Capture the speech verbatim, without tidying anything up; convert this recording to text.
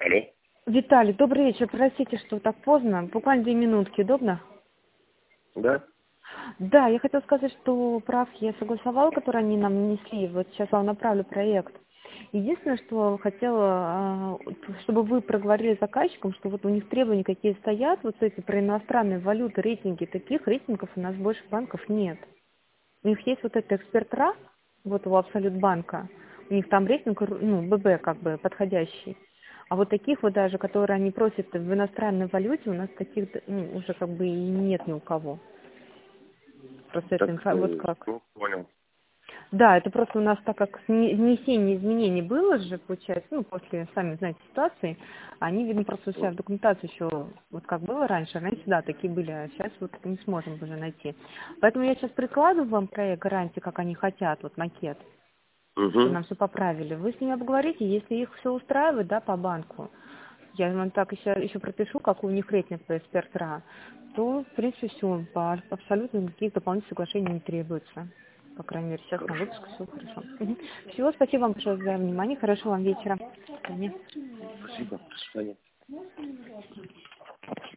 Алло. Виталий, добрый вечер. Простите, что так поздно. Буквально две минутки. Удобно? Да? Да, я хотела сказать, что правки я согласовала, которые они нам внесли. Вот сейчас вам направлю проект. Единственное, что хотела, а, чтобы вы проговорили с заказчиком, что вот у них требования какие стоят, вот эти про иностранные валюты, рейтинги. Таких рейтингов у нас больше банков нет. У них есть вот этот эксперт-ра, вот у Абсолют банка. У них там рейтинг, ну, ББ как бы подходящий. А вот таких вот даже, которые они просят в иностранной валюте, у нас таких, ну, уже как бы и нет ни у кого. Просто это Так, инфа- вот э, как. ну, понял. Да, это просто у нас, так как сни- внесение изменений было же, получается, ну, после, сами знаете, ситуации, они, видно, просто у себя в документации еще, вот как было раньше, раньше, да, такие были, а сейчас вот не сможем уже найти. Поэтому я сейчас прикладываю вам проект гарантии, как они хотят, вот макет, что Угу. нам все поправили. Вы с ними обговорите, если их все устраивает, да, по банку, я вам так еще, еще пропишу, какой у них рейтинг по эксперт-ра, то, в принципе, все, по абсолютно никаких дополнительных соглашений не требуется. По крайней мере, сейчас на Хорошо. выпуск все хорошо. Мгм. Всего, спасибо вам большое за внимание, хорошего вам вечера. До свидания. Спасибо. До свидания.